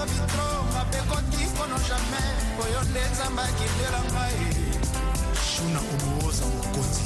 vitro mapekoti kono jamais oyo nde nzambe akindela ngai shuna umuoza mokonzi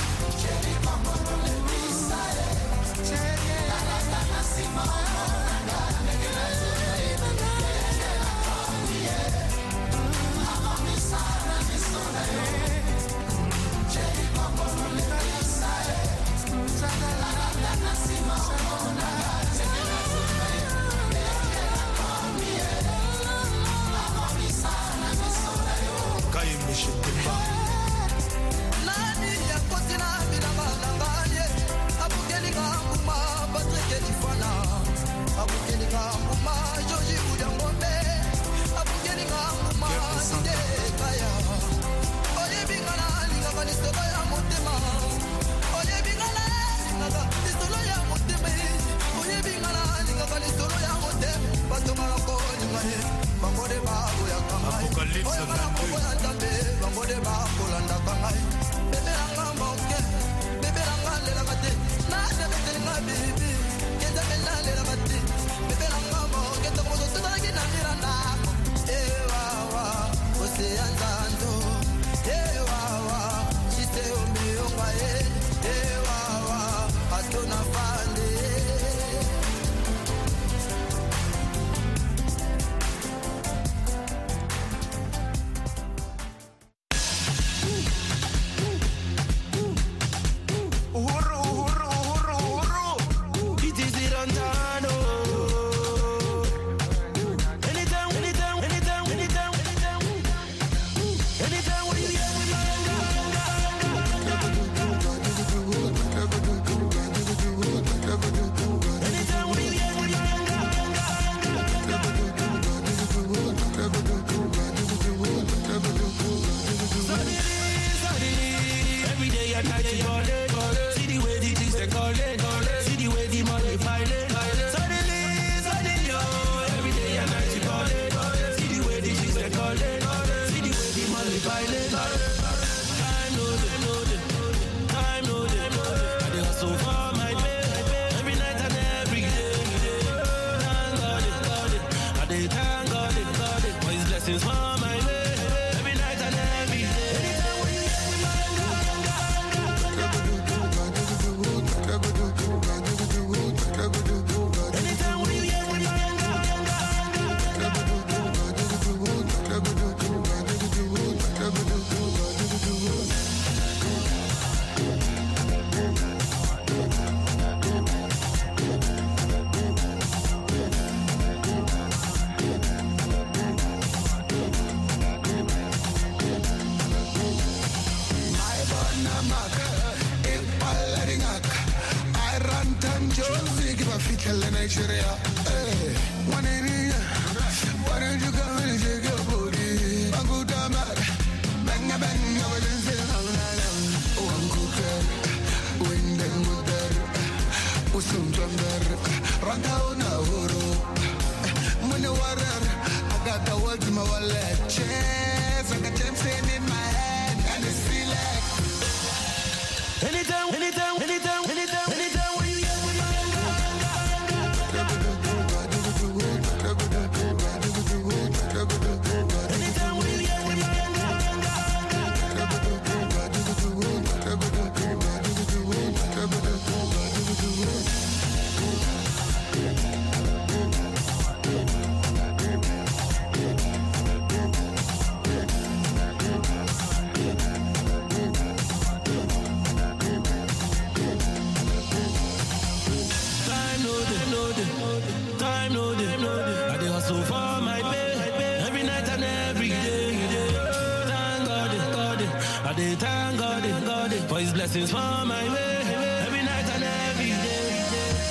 Blessings for my way, every night and every day.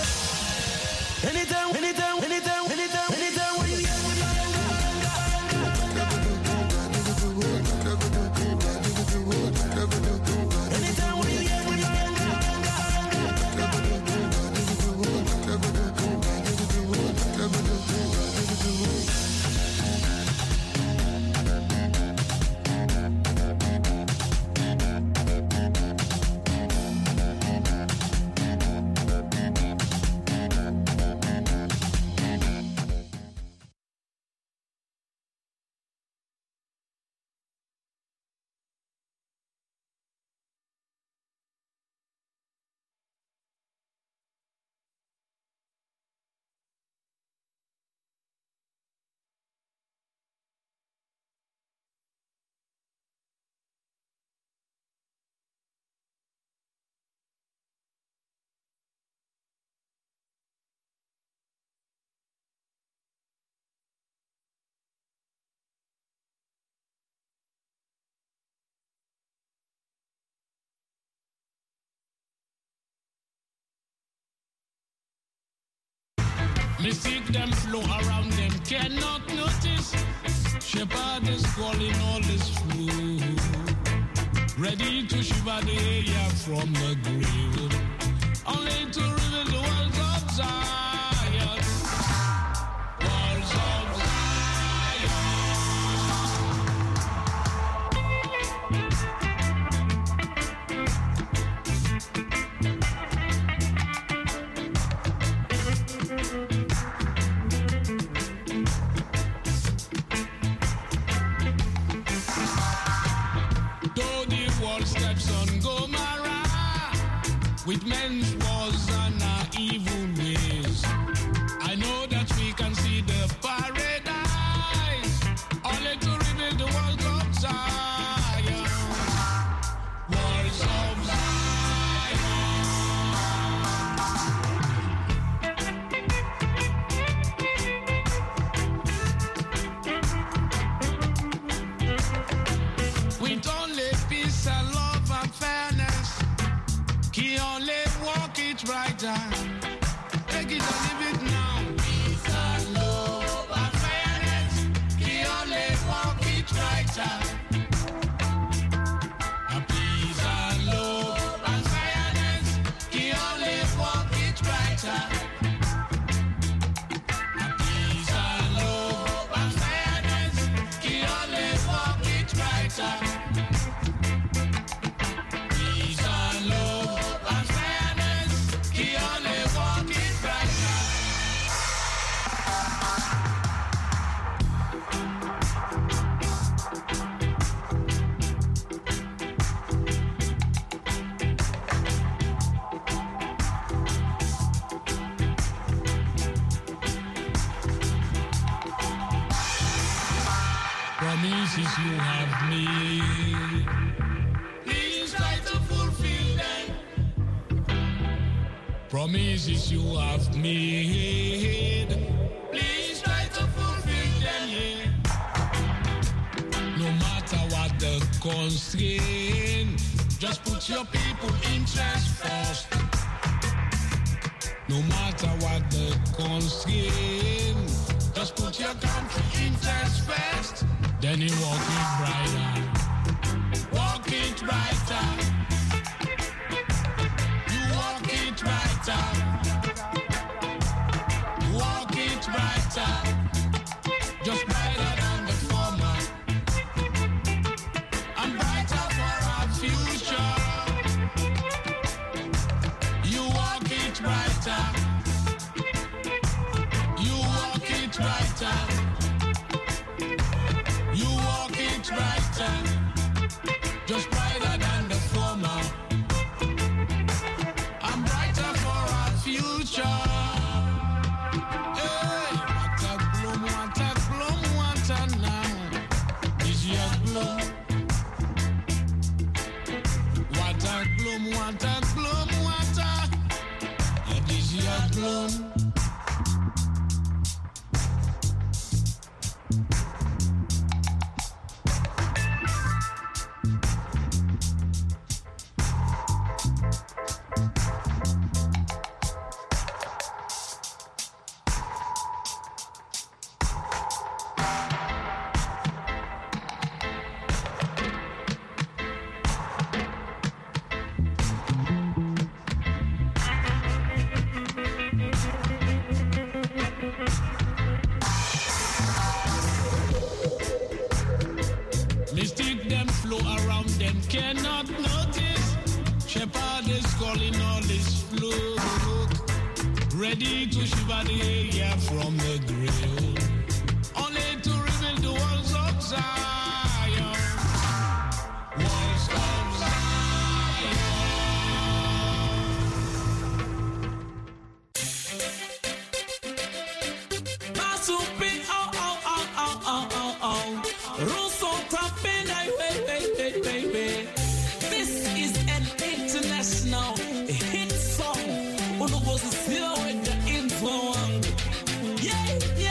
Anytime, anytime, anytime, anytime, anytime when you anytime when you Mystic them flow around them cannot notice. Shepherd is calling all this food, ready to shiver the air from the grave, only to reveal the walls of Zion. Walls of with men's wars and our evil ways, I know that we can see the paradise, only to reveal the walls of Zion. Walls of Zion. With only peace and love and fairness, he only walk it brighter. Take it and leave it now. Peace and love and fairness. He only walk it brighter. Peace and love and fairness. He only walk it brighter. Peace and love and fairness. He only walk it brighter. Promises you have made, please try to fulfill them. Promises you have made, please try to fulfill them, yeah. No matter what the constraint, just put your people interest first. No matter what the constraint, just put your country interest first. Then you walk it brighter, walk it brighter. You walk it brighter, walk it brighter. Just brighter than the former, and brighter for our future. You walk it brighter, you walk it brighter. You walk it brighter, just brighter than the former. I'm brighter for our future. Hey, what a gloom now. This year's gloom. What a gloom, this year's gloom. Mystic them flow around them cannot notice. Shepherd is calling all this flock, ready to shiver the air from the grave, only to reveal the walls of Zion. Walls of Zion. Masupi, Russo tapping, way. This is an international hit song. Uno goes to see with the influence. Yeah.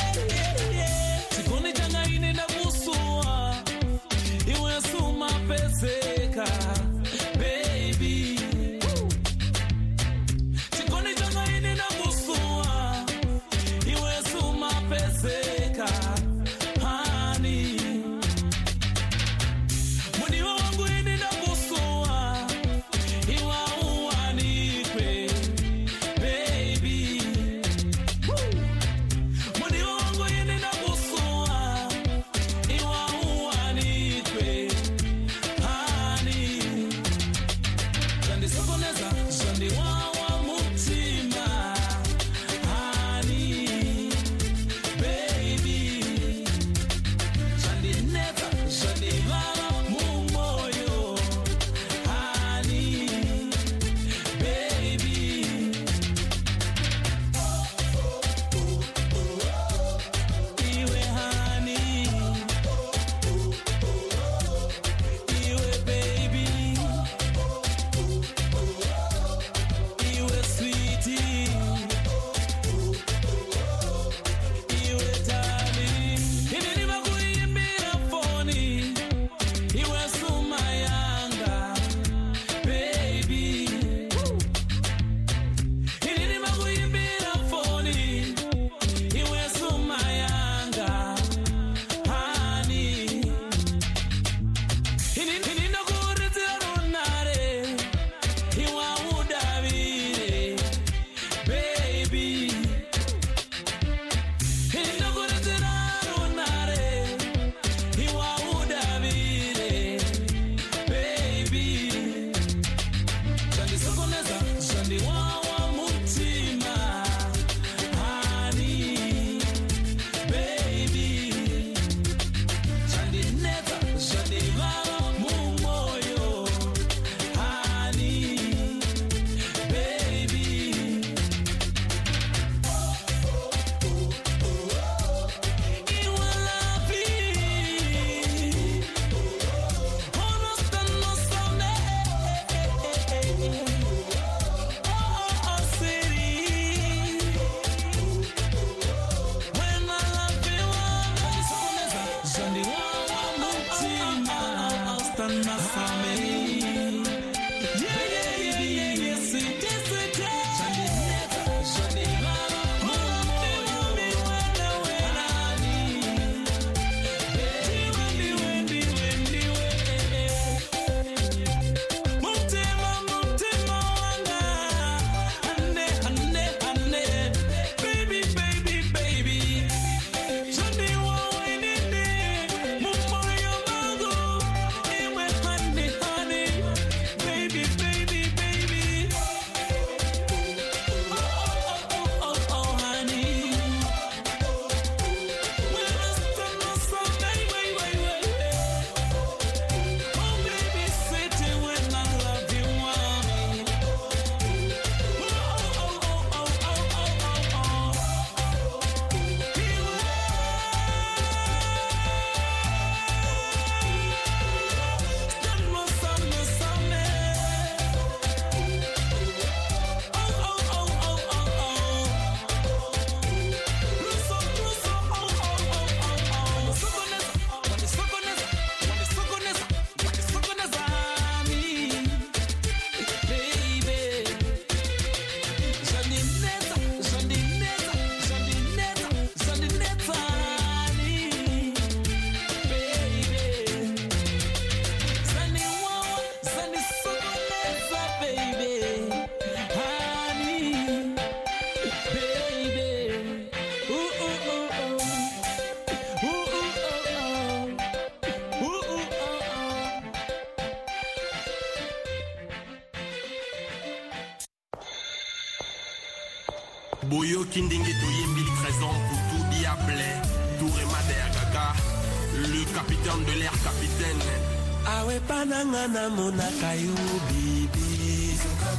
Boyo Kindingue Toyembi Trésor Poutou Diable Tourema Gaga, le capitaine de l'air capitaine. Awe panangana monakayo bibi.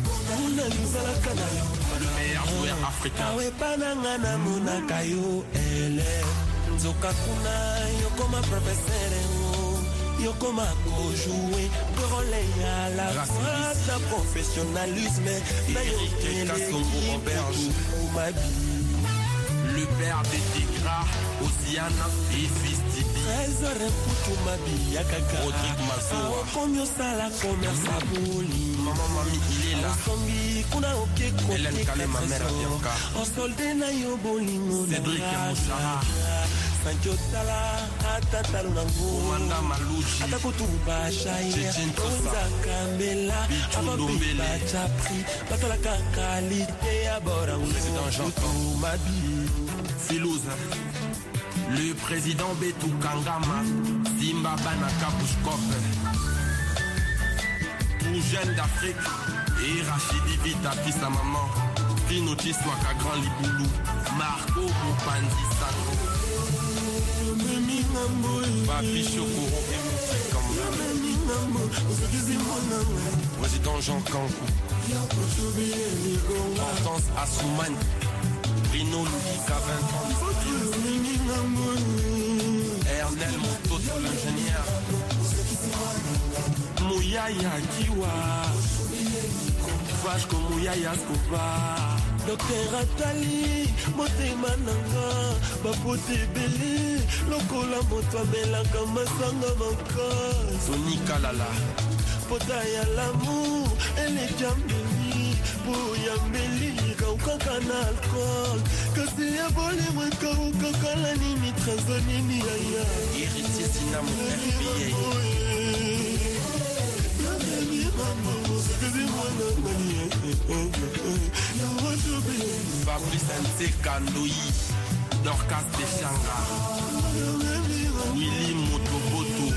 Le meilleur joueur africain. Awe panangana monakayo ele. Nzokakuna yokoma professeur yokoma ko jouer rôle ya la foi professionnalisme Eric Kassongo Auberge. Le père de Tigra, Osiana et fils d'Ibi. Rodrigue Mazoa. Maman Mami, il est là. Hélène Kalé, ma mère Bianca. Cédric Mouchara. Omanda Malouchi. Tchétchen Tosa. Bichou Dombele. Président Jean-Claude Filouze. Le président Betou Kangama. Simba Banaka Bouchkop. Tout jeune d'Afrique. Et Rachidi Vita, fils à maman. Pinoti Swaka Grand Liboulou. Marco Moupandi Sango. Papi Chokoro et Moussé Président Jean Kankou. Hortense Assouman. Bruno Louis Cavin. Ernel Montot, l'ingénieur. Mouyaya Kiwa. Vache comme Mouyaya Scopa. Docteur Atali, motema nanga, bapote bele, lokola moto abelaka masanga makasi. Tony Kalala. Pota ya l'amour, elle est jambeli, boyambeli, kaukaka na alcool. Kasi ya boli mwe kaukaka la nini, trezonini aya. Héritier Sinam, FBA. Fabrice Nseka Ndoyi, Dorcas Bechanga, Willy Motoboto,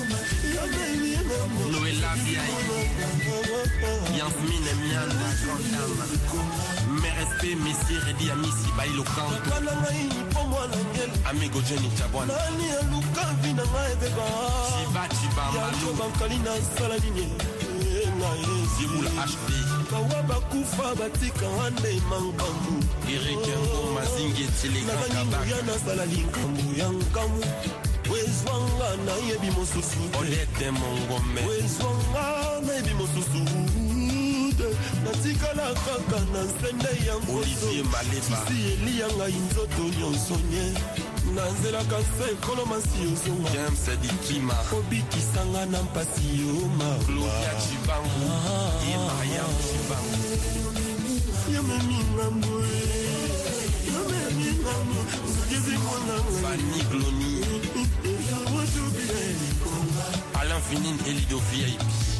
Noëlla Biaï, Yasmine Mianda, Mes respects, Messi Redi Amissi Bailo Kanto, Amigo Jenny Chabwana, Chiba Malo, Ziboula HD, Kawabakufa batika ande mankambu. Eric Ngo Mazingi Telegram Kabaka, Nasala linkambu yankamu. Wezwanga na yebi mosusu. Olete Mongome, Wezwanga na yebi mosusu. Natikala kaka na nsende ya Olivier Maleba, si eliyanga inzoto nyonsonye. Nanzelaka se kolo masi osonga. James Dikima, Obikisanga na mpasi yo mawa. Claudia Chibangu, et Maria Chibangu. Fanny Gloni, Alain Finine Elido VIP.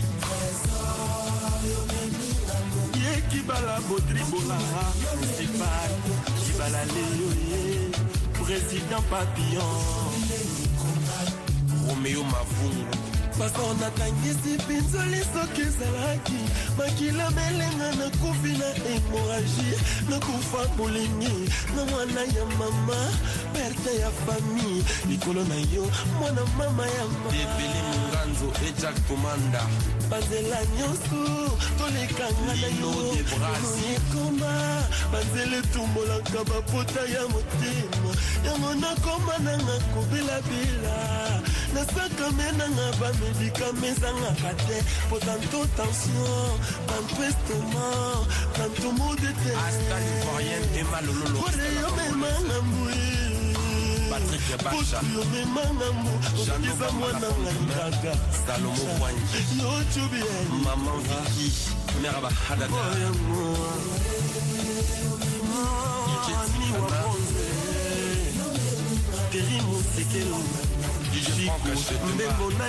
Kibala Bodribola, Municipal, Kibala Léoye, Président Papillon, Roméo Mavungu. Façon natangisi pinzoli soki ezalaki makila melenga na kufi na hémorragie na kufa bolingi na mwana ya mama perte ya famille likolo na yo mwana mama ya mama Debele Munganzo et Jack Komanda banzela nyonso tolekanga na yo ekoma banzela etumbolaka bapota ya motema yango nakoma nanga kobelabela nasaka menanga bamedikame ezangaka te po tanto tension tanto estomac tanto mot de tête Asta l'Ivoirienne Emma Lololo oreyo memanga mbue Patrick Bacha yo memanga mbu okiza mwana ngangaga Salomo Wanji yo chubi Maman Vicky Meraba Hadada Terry Mosekelo DJ Franck Chetemba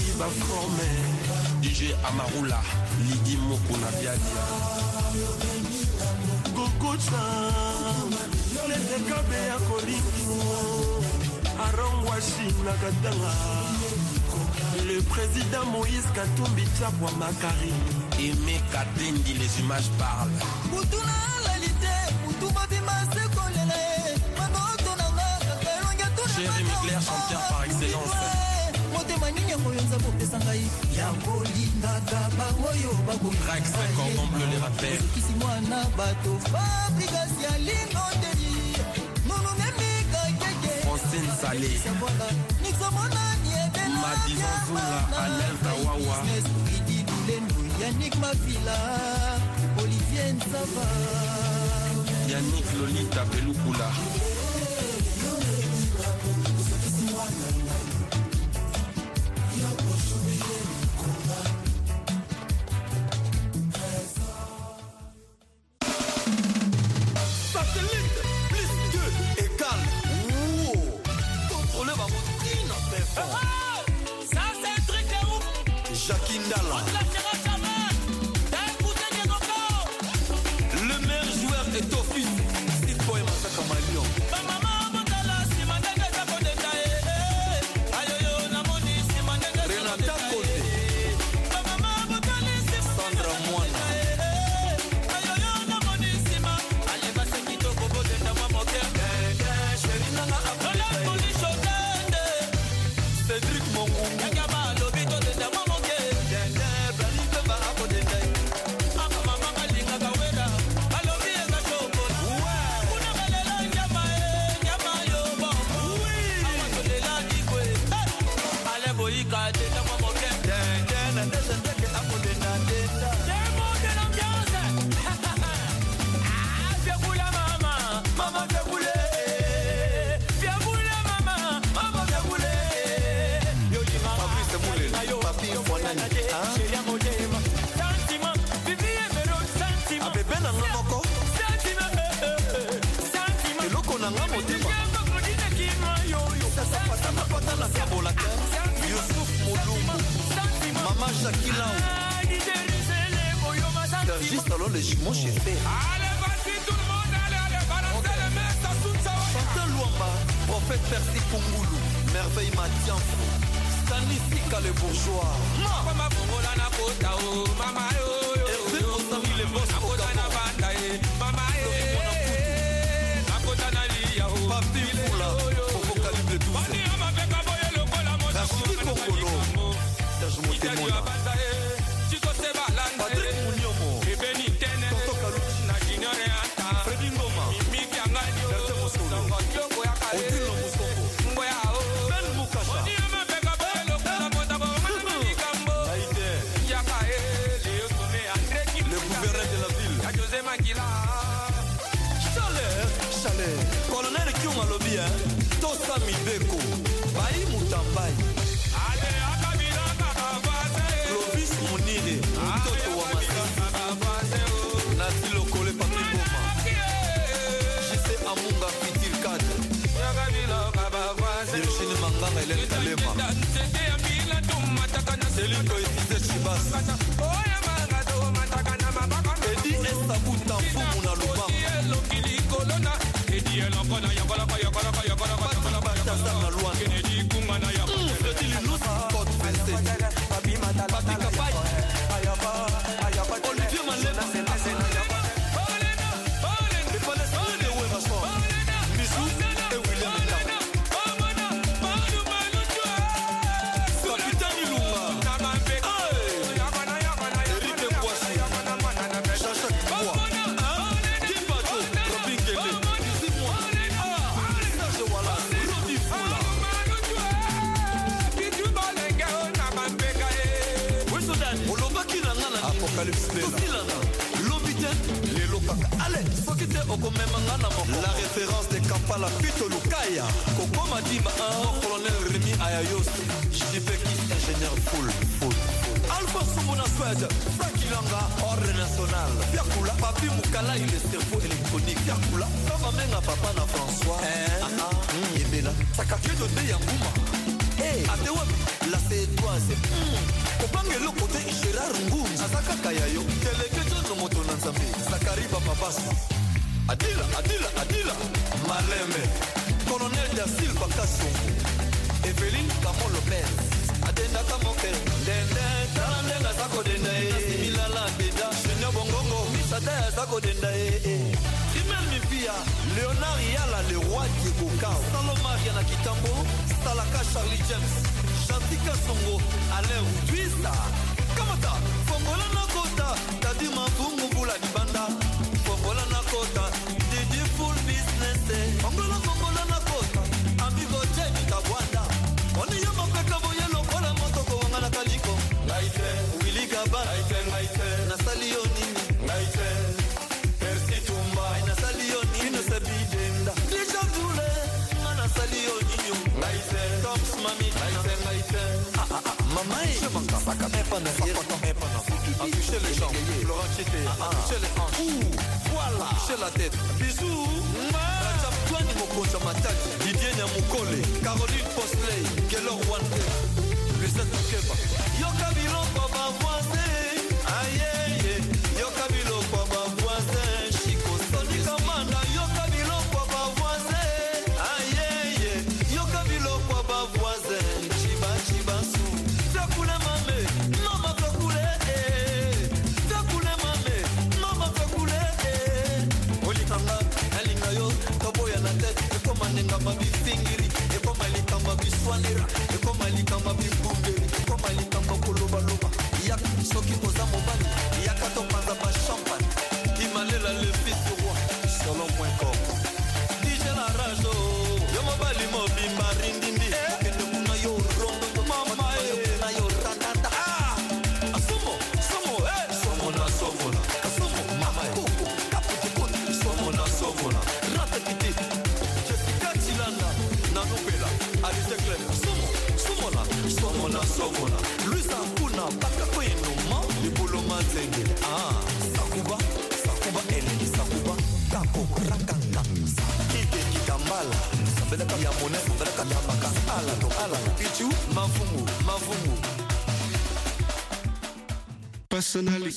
DJ Amarula Lidi Mokuna Biadia Gogocha Letekabe ya Kolingo Arongwashi Nakatanga Le président Moïse Katumbi Tchapwa Makari Aimé Katendi, les images parlent. Butuna lalité Jérémy Claire, chanteur par excellence. Rex, cordon bleu, les rappeurs. Francine Salé, Madi Zanzoula, Alain Tawawa, Yannick Mafila, Olivier Nsava, Yannick Lolita Pelukula. Le meilleur joueur est Office. C'est quoi Masaka Malion? Renata Kote, Sandra Mwana, Cédric Mongungu, Maman Shakila, c'est juste alors les jumeaux chez Fé. Chantal Luamba, prophète Percy Kungulu, merveille Matianfo, Stanisika le bourgeois. Hervé Osami le boss au Papi Moula, Popo Calibre 12. Rachidi Kongolo, Serge Motemona, Patrick Mouniomo, Tonto Kalouchi, Freddy Ngoma, Berthe Mosolo, Odilo Moussongo, Ben Moukasha, le gouverneur de la ville, Chalet, colonel Kyuma Lobia, Tosa Mibeko, Baï Moutambaï, Clovis Mounire, Toto Wamasa, Nati Lokole Papi Boma, Jesse Amunga Fitil Kad, Virginie Manganga Hélène Kalema, Céline Koefizet Chibas, Edi Estabou Tamfou Mouna Lubang, Olivier Malema, Missou et William Ndam, Capitaine Ilunga, Eric Boissy, Chacha Kiboua, Kibajo, Robin Gele, Serge Wallace, Rodi Fula, Olobaki Nangana, Apocalypse Bella, Lobiten, les Lokaka. Allez, Sokite Okomemangana, la référence de Kampala, Pito Lukaya, Koko Madima, colonel Rémi Ayayos, Jibekis, ingénieur full. Alpha Sumuna Swed, Fakilanga, ordre national, Fiakula, Papi Mukala, il est cerveau électronique, Fiakula, Fama Menga Papa na François, Yebela, Sakake de Yanguma. Atewa, la C3, Kopangelo côté Gérard Ngum, Asaka Kayayo, Télévision de Motonanzambi, Zakari Bababas, Adila, Malembe, colonel da Silva Kassongo, Evelyne Camon Lopez, Adenda Kamoke, Dende, Sako Dende, Milala Beda, Senya Bongongo, Misada Sako Dende, Imel Mipi, Léonard Yala, le roi Diego Cao, Salomaria na Kitambo, Salaka Charlie James, Chantika Songo, Alain Twista, Kamata, Fongola Nakota, Tadi Mavungu Bula Dibanda, Fongola Nakota, Didi Full Business, Fongola Nakota, Amigo Jenny Tabwanda, Oni Yama Peka Boyelo, Kola Motoko Wangana Kaliko, Laite, Willy Gaba, Laite, Nasalio Nini, Laite, Persi Tumba, Nasalio Nino Sabidenda, Deja Dule, Nasalio Nino, Laite, Toms Mami, Laite, Maman, je m'en casse, ça pas afficher les jambes, Laurent Chité, afficher les hanches, voilà, afficher la tête, bisous, Tchapouani Mokocha Mataki, Didier Nyamukole, Caroline Posley, Kellor Wande, Lucette Mokeba, Yoka Bilo Baba Voisin, aïe, Yoka Bilo Baba Voisin, Chico Sonic Amanda, Yoka Bilo Baba Voisin, aïe, Yoka Bilo Baba Voisin, Chiba Chiba Sou, Fakule Mame, Mama Fakule, Fakule Mame, Mama Fakule, Olikanga, Alingayo, Kaboya na tête, et comme Anengamba Bifingiri, et comme Alikamba Biswanera, et comme Alikamba Bifumberi, et comme Alikamba Koloba Loba, Yak, Soki Koza Mobali, Yakato Pazaba Champagne, Imalela le fils du roi, Solon.com. DJ la Rajo, Yomobali Mobimba Rindindi, Okene Muna Yo Rondo, Mama Muna Yo Randanda, Asomo, Somo, Somona, Somona, Asomo, Mama Koko, Kaputikot, Somona, Somona, Ratakiti, Jessica Chilanda, Nanopela, Alice Somo, Somona, Somona, Somona, Luisa Kuna, Bakako Inoma, Libolo Mazenge, Sakuba, Sakuba, Eleni Sakuba, Kako, Rakanga, Kike Kitambala, Sabelaka Yamone, Sabelaka Yamaka, Ala, Pichu, Mavumu, Mavumu. Personally,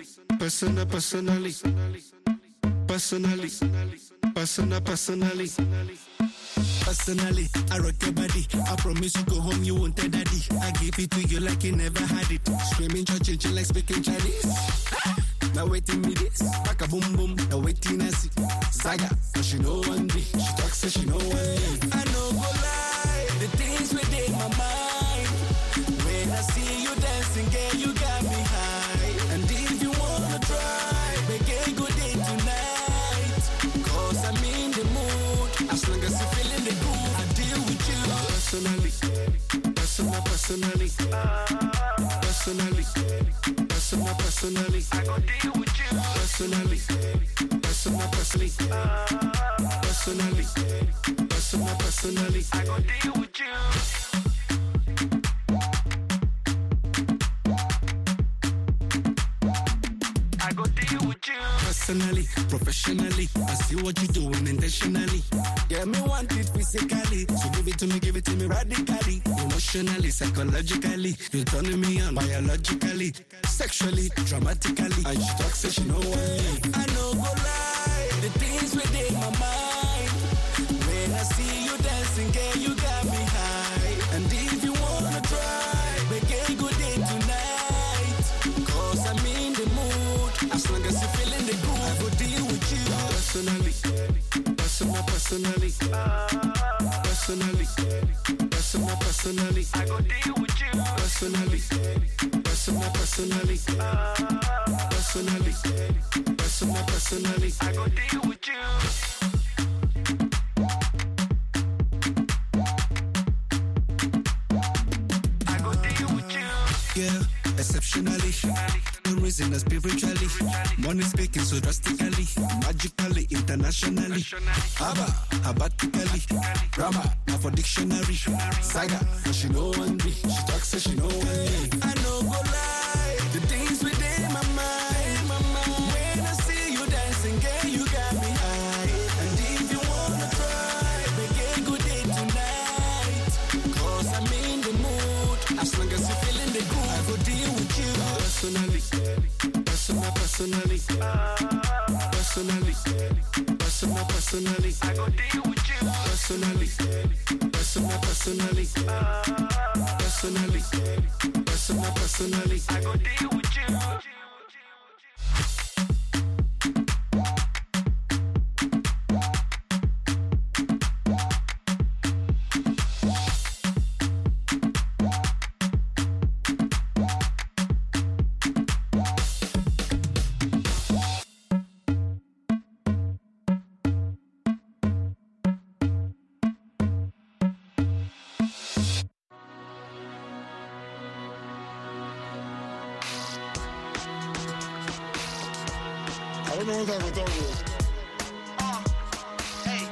Personally, I rock your body. I promise you go home, you won't tell daddy. I give it to you like you never had it. Screaming, church, like speaking Chinese. Now waiting me this, back a boom boom. Now waiting I see Saga, so she know one day. She talks so she know one day. I know go lie, the things within my mind. When I see you dancing, girl, you got me high. And if you wanna try, make a good day tonight. Cause I'm in the mood. As long as you're feeling the groove, I deal with you. Personally, I go deal with you. Personally, I go deal with you. I go deal with you. Personally, professionally, I see what you're doing intentionally. Yeah, me want it physically, so give it to me radically. Emotionally, psychologically, you're turning me on biologically, sexually, dramatically. And she talks so she know what I know go lie, the things within my mind. When I see you dancing, girl, you got me high. And if you wanna try, make a good day tonight. Cause I'm in the mood. As long as you're feeling the groove, I go deal with you. Personally, I go deal with you. Personally, I go deal with you. Yeah, exceptionally, no reason spiritually. Money speaking so drastically, magically, internationally. Abatically, grammar, now for dictionary. Saga, she know one day. She talks so she know one day. I know go lie, the things within my mind. When I see you dancing, girl, you got me high. And if you wanna try, make a good day tonight. Cause I'm in the mood. As long as you're feeling the groove, I go deal with you. Personally, I go deal with you. Personally, I go deal with you. don't know what I'm talking about. Hey.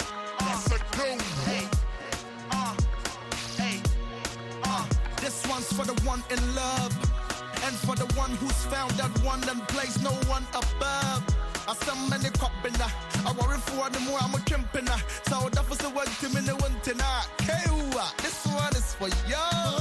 This one's for the one in love, and for the one who's found that one and place no one above. I saw many copping, I worry for the more I'm a trimping. So that was the one to me, the one tonight. This one is for y'all.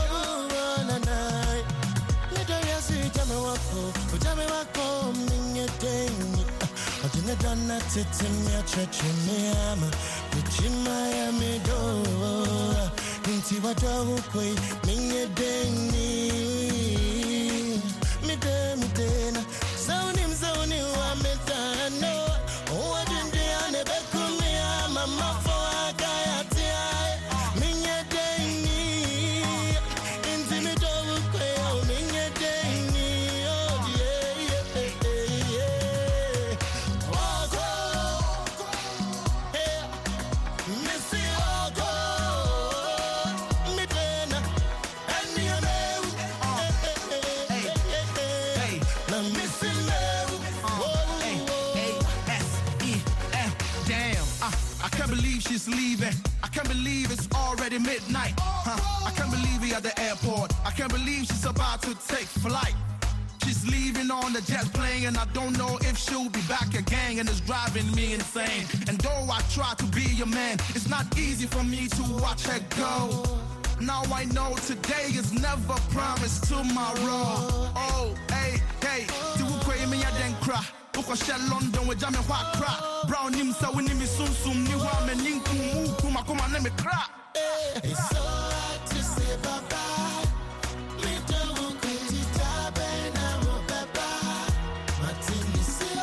She's leaving. I can't believe it's already midnight. I can't believe we at the airport. I can't believe she's about to take flight. She's leaving on the jet plane, and I don't know if she'll be back again, and it's driving me insane. And though I try to be your man, it's not easy for me to watch her go. Now I know today is never promised tomorrow. Oh, hey, do you cry me and then cry? Boko shell London with Jamie White crack. Brown him so we name soon soon ni wa me ninku mu kuma kuma na me crack. It's so hard to say bye bye. Me don't quit it up and I won't bye bye. Martin is here.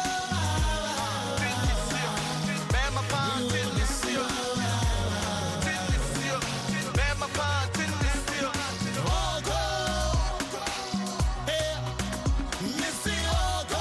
Bama pan tin this here. Tin this here. Bama pan tin this here. Oh go. Hey. Missy oh go.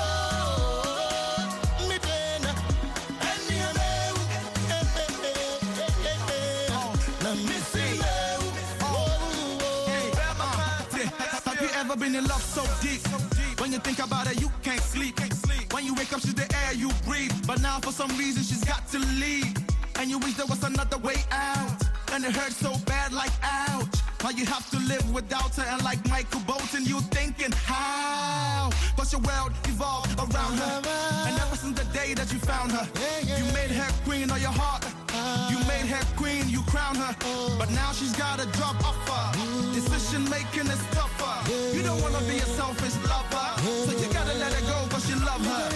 Been in love so deep. When you think about it, you can't sleep. When you wake up, she's the air you breathe. But now for some reason, she's got to leave. And you wish there was another way out. And it hurts so bad, like ouch. Now you have to live without her. And like Michael Bolton, you thinking how? Cause your world evolved around her. And ever since the day that you found her, you made her queen of your heart. You made her queen, you crowned her. But now she's got a job offer. Decision making is tougher. You don't wanna be a selfish lover, so you gotta let her go cause you love her.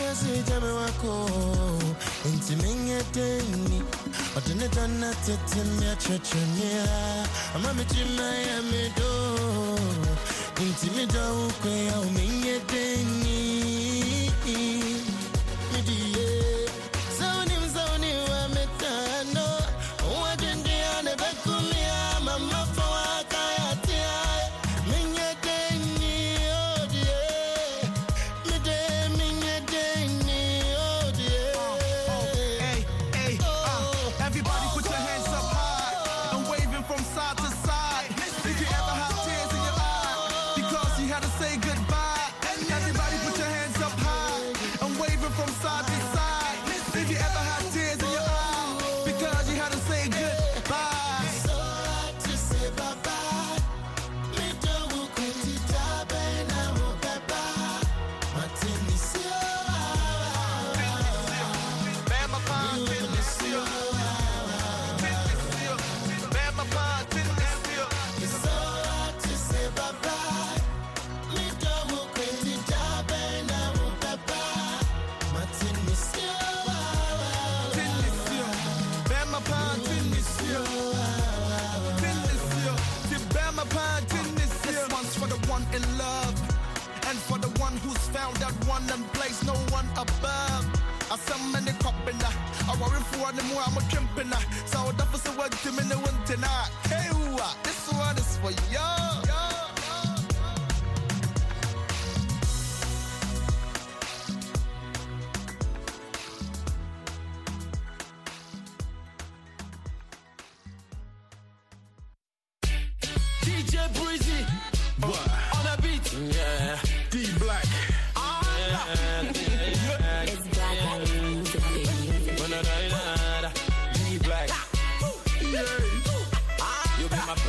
This one is for y'all. DJ Breezy. What? On a beat. Yeah. D Black. It's Black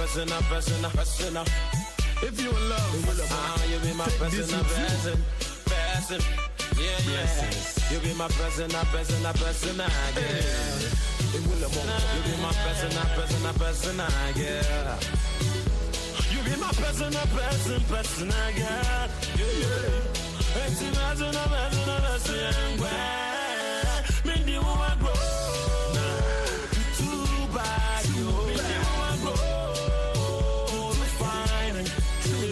personal. If you in love, you be my personal person. Yeah. You be my personal girl. You be my personal girl. You be my personal girl. It's personal Mindy woman grow. Too bad, you. Mindy woman grow. Too fine. Too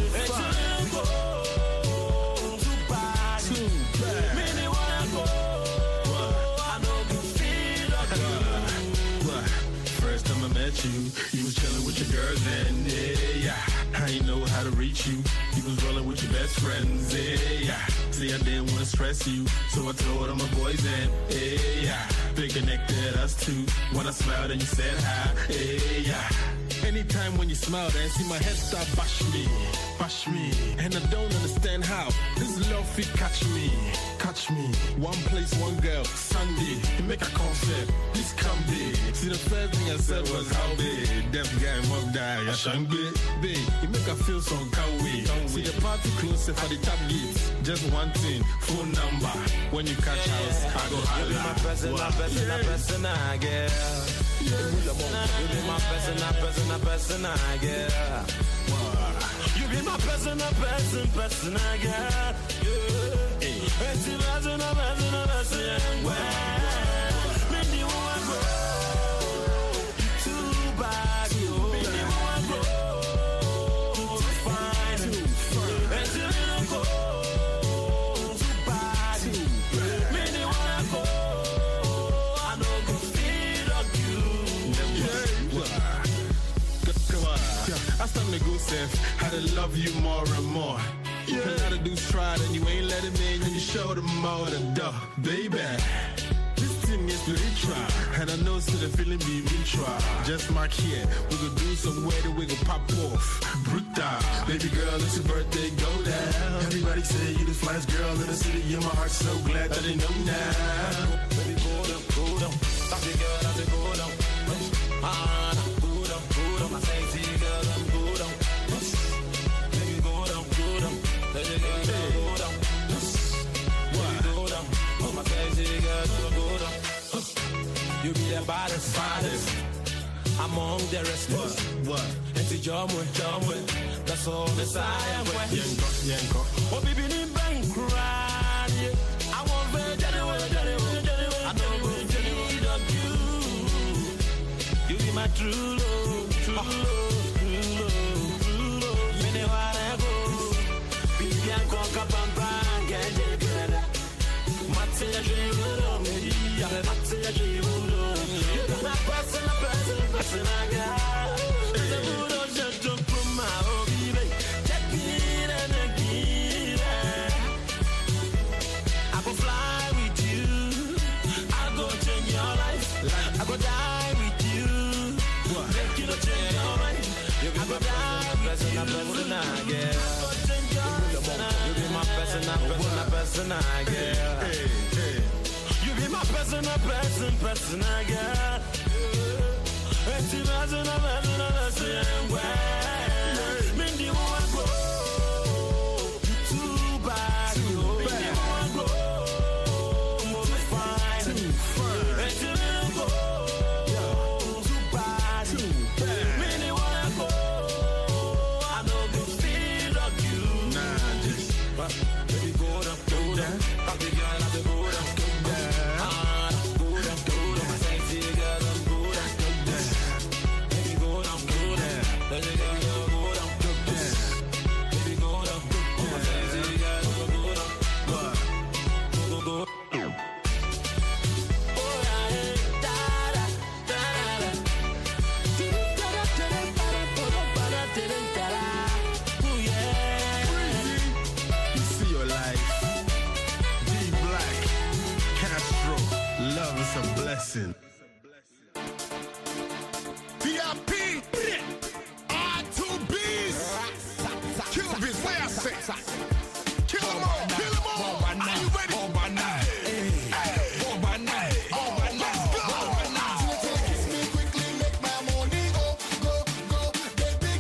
bad. Mindy woman grow. I know you feel like First time I met you was chilling with your girls and yeah. I ain't know how to reach you. You was rolling with your best friends, yeah. See, I didn't want to stress you, so I told all my boys and yeah. They connected us two. When I smiled and you said hi, yeah. Anytime when you smiled and see my head start bash me. And I don't understand how this love fit catch me. One place, one girl, Sunday. You make a concept, please come big. See, the first thing I said was how big. Deaf guy must die, I shan't be big. You make her feel so can't wait. See the party closer for the tap gates. Just one thing, phone number. When you catch house, I go holla. You be my personal girl. You be my personal girl. You be my personal girl. It's a personal Mindy woman grow. Too bad, you. Mindy woman grow. Too fine. It's a little go. Too bad. Mindy woman grow. I know good feel of you. Come on. I start to go safe. How to love you more and more. A lot of dudes tried and you ain't let him in and you showed them all the duh, baby. This thing is really try, and I know so the feeling be mutual. Just mark here, we go do some wedding, we go pop off. Brutal, baby girl, it's your birthday, go down. Everybody say you the flyest girl in the city, and my heart's so glad that they know now. Baby, go down. Stop the girl, I say go down. Go down. I say see girl, I'm go down. Baby, go down. Baby, go down. My crazy girl, go down. You be the baddest among the rest. What? It's a job with. That's all the side. Yanko. Oh, baby, in bank cry. I want very anyway. I don't go need of you. You be my true love. Many wanna go. Baby, I'm going to I go fly with you. I go change your life. I go die with you. Make you change your mind. I go die with you. You be my personal girl. You be my personal girl. It's a personal Mindy woman grow. Too bad, Mindy woman grow. Too fine. It's a little go. Too bad. Mindy woman grow. I know good feel of you. Nah, just baby, go down. I'll be girl, I'll be go down. a blessing. VIP, R2Bs, Cubans, where I say? Kill them all, kill them all. Are you ready? All by night. All by night. All by night. Let's go. Kiss me quickly, make my money go, go, go. Baby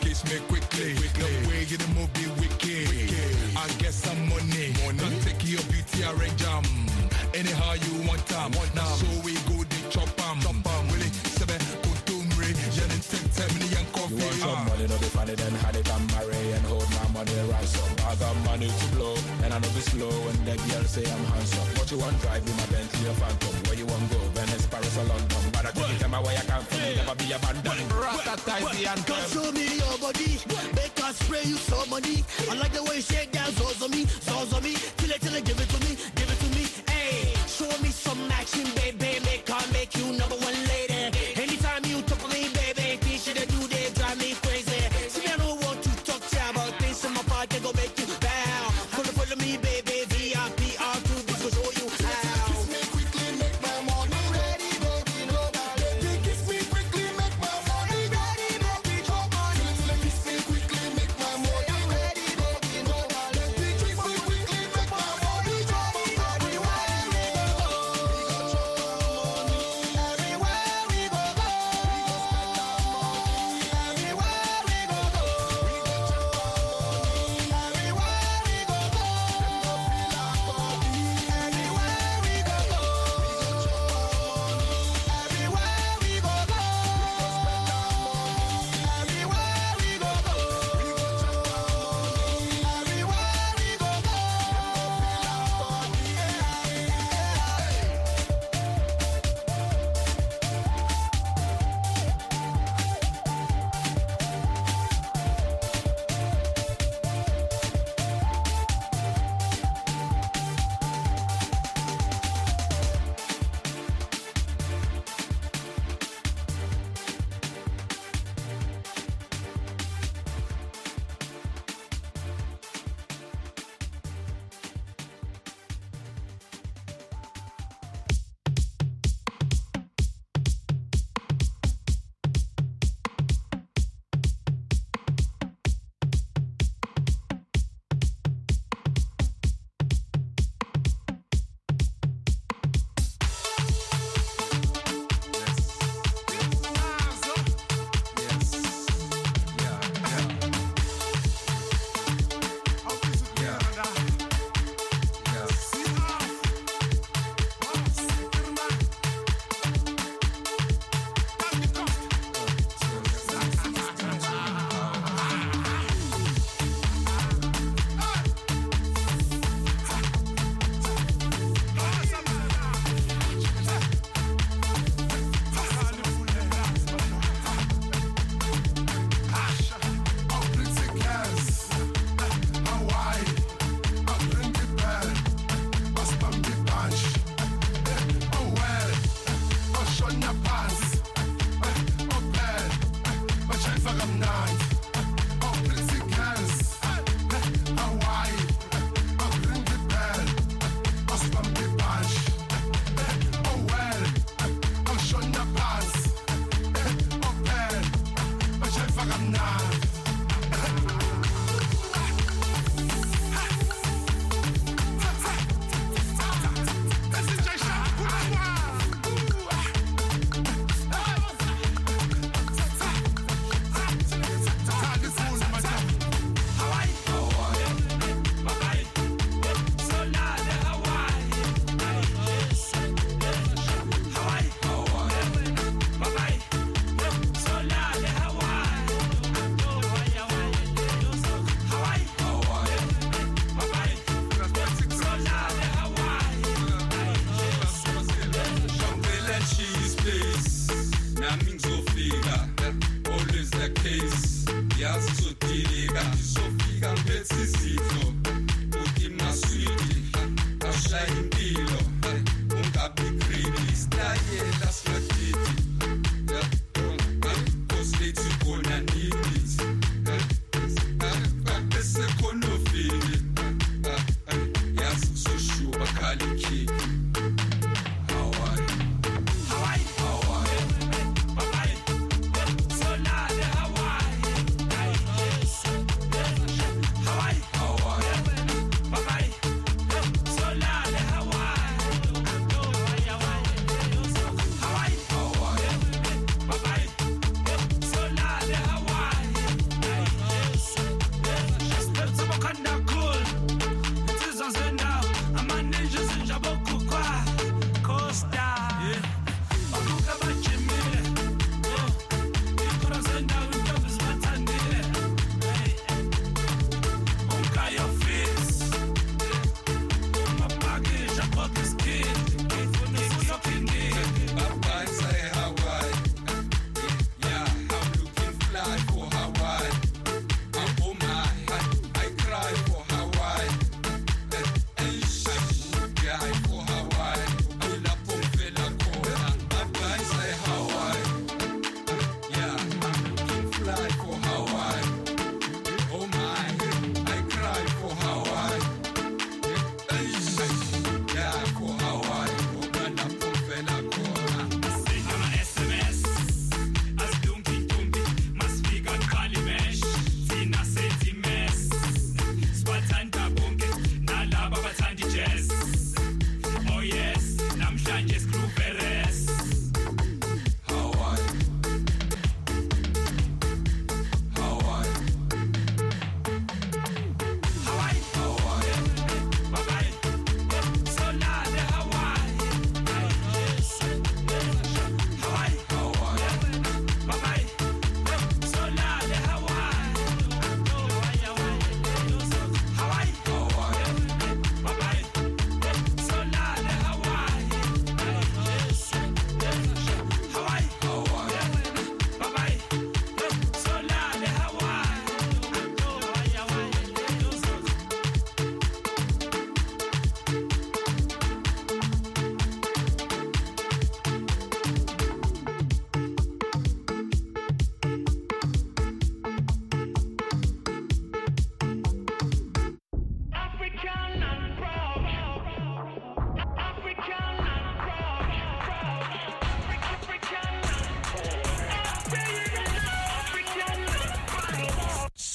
kiss me quickly. The way you the move be wicked. I get some money. Not take your beauty arrange 'em. Anyhow you want them. Now so we go the chop 'em. Willie, sebe, kutumri. Jenin take 10 million coffee. You want some money, no be funny, then had it and marry and hold my money ransom. I got money to blow, and I know be slow when the girl say I'm handsome. What you want drive in my Bentley or Phantom? Where you want go? Venice, Paris or London? But I take them away, I can't from you, never be abandoned. Come show me your body, make us spray you some money. I like the way you shake that zozo me, till it, give it to me, hey. Show me some action, baby, make you number one lady. Anytime you talk to me, baby, things you do, they drive me crazy. See, I don't want to talk to you about things in my part, they go make you bow. Follow me, baby, VIP, R2, this will show you how. Kiss me quickly, make my money ready, baby, nobody. Baby, kiss me quickly, make my money ready, baby, nobody. Kiss me quickly, make my money ready, baby, nobody. Kiss me quickly, make my money ready, baby, nobody.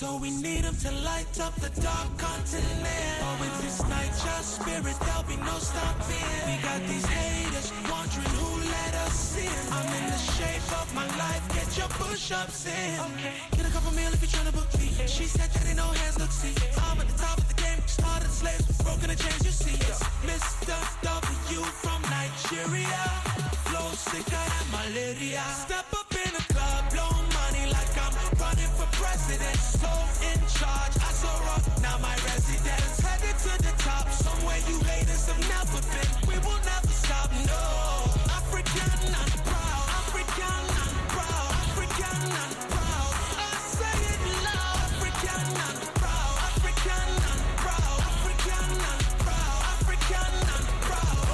So we need him to light up the dark continent. Oh, with this night, your spirit, there'll be no stopping. We got these haters wondering who let us in. I'm in the shape of my life, get your push-ups in. Okay. Get a couple meal if you're trying to book me. She said that ain't no hands, look, see. I'm at the top of the game, started slaves, broken the chains, you see. Mr. W from Nigeria, flow sicker than malaria. Step up in the club, blow money like I'm running for president. So in charge, I so rock, now my residence. Headed to the top, somewhere you haters have never been. We will never stop, no. African and proud, African and proud, African and proud. I say it loud, African and proud, African and proud, African and proud, African and proud.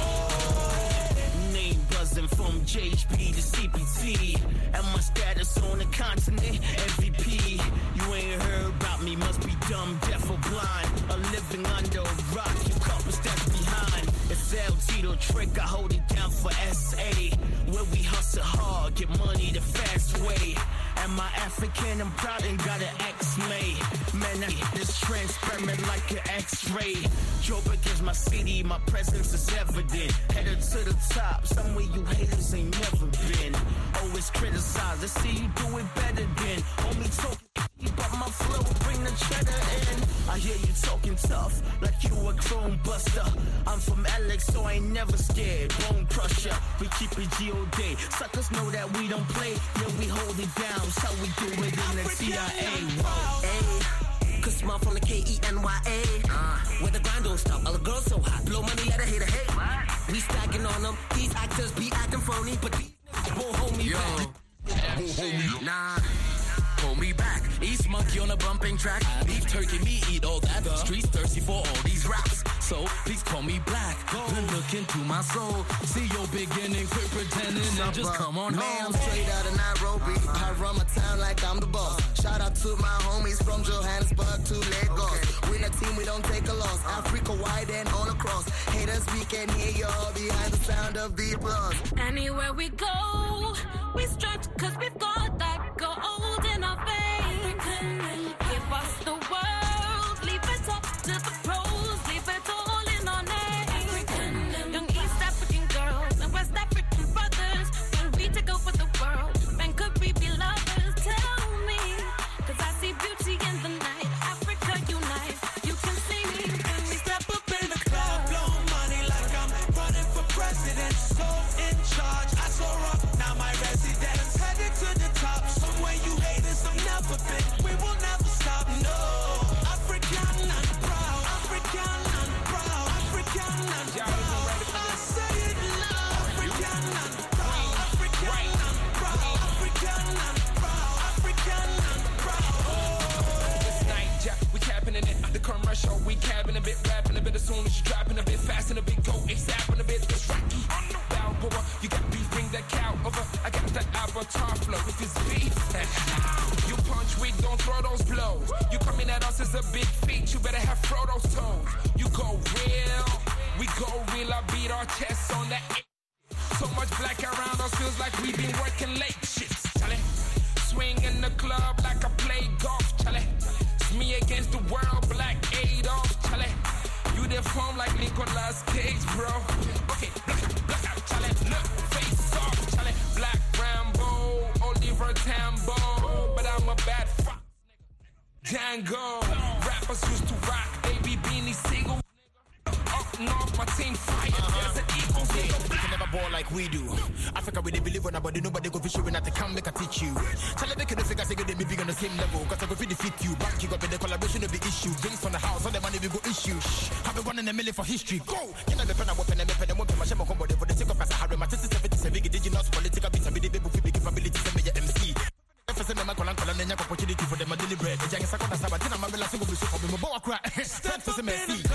Oh. Name buzzing from JHP to CPT, and my status on the continent, MVP. You ain't heard about me, must be dumb, deaf or blind, or living under a rock, you couple steps behind. It's El Tito trick, I hold it down for SA, where we hustle hard, get money the fast way. Am I African and proud and got an X-made? Man, this transparent like an X-ray. Joburg is my city, my presence is evident. Headed to the top, somewhere you haters ain't never been. Always criticized, I see you do it better than. Homie talking, but my flow bring the cheddar in. I hear you talking tough, like you a chrome buster. I'm from Alex, so I ain't never scared. Bone crusher, we keep it G.O.D. Suckers know that we don't play, yeah, we hold it down. So we do it in the CIA. Hey, cause small from the KENYA. Where the grind don't stop, all the girls so hot. Blow money, let a hater hate. We stacking on them, these actors be acting phony, but these won't hold me back. Nah. Hold me back, East Monkey on a bumping track. Beef turkey, me eat all that. Streets thirsty for all these raps. So please call me black. Then look into my soul. See your beginning, quit pretending and just come on home. Man, I'm straight out of Nairobi. I run my town like I'm the boss. Shout out to my homies from Johannesburg to Lagos. Win a team, we don't take a loss. Africa wide and all across. Haters, we can hear you all behind the sound of the applause. Anywhere we go, we strut cause we've got that gold in our veins. Give us the world, leave it up to the pros, leave it all in our name. Young East African girls and West African brothers, when we take over the world, when could we be lovers? Tell me, cause I see beauty in the night. Africa unite, you can see me when we step up in the club, blow money like I'm running for president. So in charge, I so rock, now my residence. Headed to the top, somewhere you haters have never been. We will never stop, no. African and proud, African and proud, African and proud. I say it loud, African and proud, African and proud, African and proud, African and proud. This night, Jack, we tapping in it. The commercial, we cabbing a bit, rapping a bit. As soon as you dropping a bit fast and a bit go, ASAP a bit. This Rocky on the Balboa. You got beef, bring that cow over. I got that avatar flow with this beef. You punch weak, don't throw those blows. You coming at us as a big feat, you better have Frodo's toes. You go real, we go real. I beat our chests on that. So much black around us feels like we've been working late. Shit, Charlie. Swing in the club like I play golf, Charlie. It's me against the world, Black Adolf, Charlie. You deform like Nicolas Cage, bro. Okay, black out, Charlie. Look, face off, Charlie. Black Rambo, Oliver Tambo. But I'm a bad fuck, Django. Rappers used to rock, baby beanie single. Up north, my team fire. There's an eagle. They can never ball like we do. Africa, we they believe on nobody, nobody go fish when I come make a teach you. Tell them they can figure they be big on the same level. Cause I go fit defeat you. Bank you got the collaboration of the issue. Drinks from the house, all the money we go issue. Shh, have been one in a million for history. Go! Can I be pen and weapon and weapon and weapon? My shame on combo for the sake of us. I have my sister 77 big indigenous political beats and be the baby with big capabilities and major MC. Opportunity for them to deliberate. The young Sakota Sabatina, my single for me, Boa cry. Step up in the